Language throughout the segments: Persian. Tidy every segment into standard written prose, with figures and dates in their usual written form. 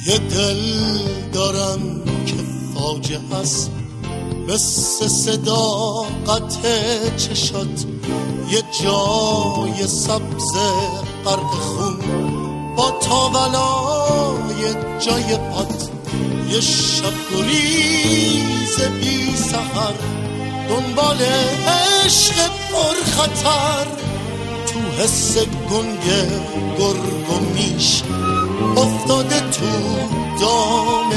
یه دل دارم که فاجعه است، مثل صداقت چشات، یه جای سبز غرق خون با تاولای جای پات، یه شب گریز بی سحر دنبال عشق پر خطر، تو حس گنگ گرگ و میش افتاده تو دام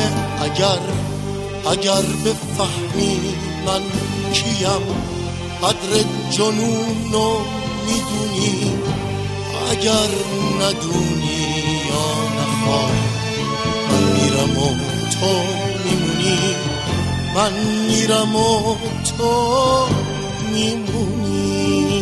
اگر بفهمی من کیم، قدر جنونو میدونی، اگر ندونی یا نخوای، من میرم و تو میمونی، من میرم و تو میمونی.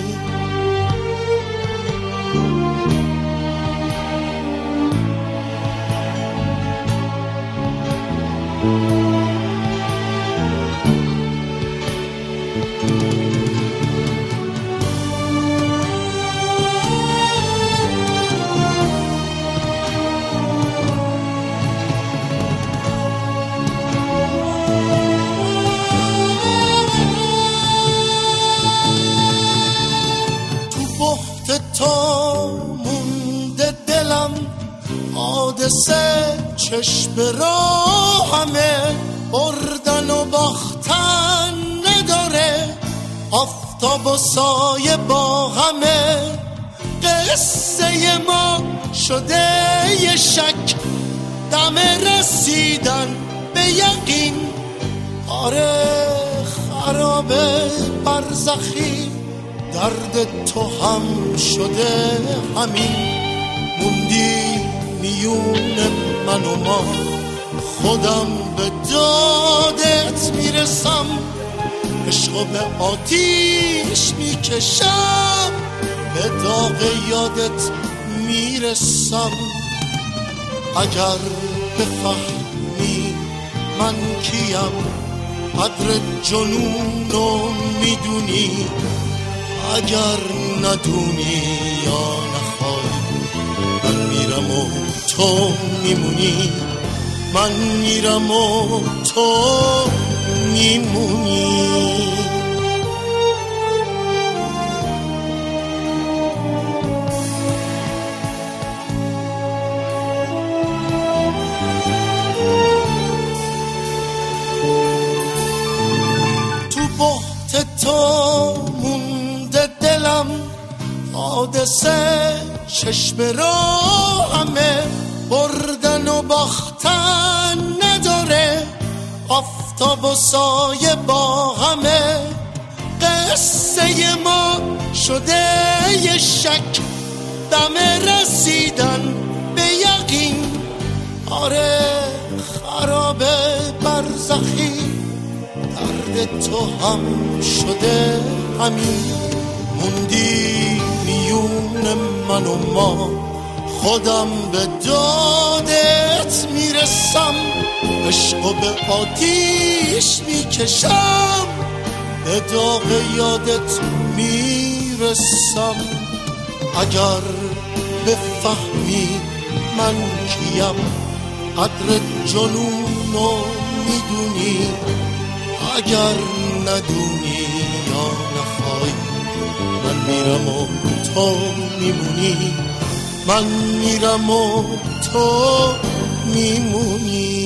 تا مونده دلم حادثه چشم راهمه، بردن و باختن نداره، آفتاب و سایه با همه، قصه ما شده یه شک، دم رسیدن به یقین، آره خرابه برزخی، درد تو هم شده همین، موندی میون من و ما، خودم به دادت میرسم، عشقو به آتیش میکشم، به داغ یادت میرسم، اگر بفهمی من کیم، قدر جنونو میدونی، اگر ندونی یا نخوای، من میرم و تو میمونی، من میرم و تو میمونی. تو بحت تو مونده دلم حادثه چشم راهمه، بردن و باختن نداره، آفتاب و سایه با همه، قصه ما شده یه شک، دم رسیدن به یقین، آره خرابه برزخی، درد تو هم شده همین، موندی میون من و ما، خودم به دادت میرسم، عشقو به آتیش میکشم، به داغ یادت میرسم، اگر بفهمی من کیم، قدر جنونو میدونی، اگر ندونی یا نخوای، من میرم و تو میمونی، من میرم و تو میمونی.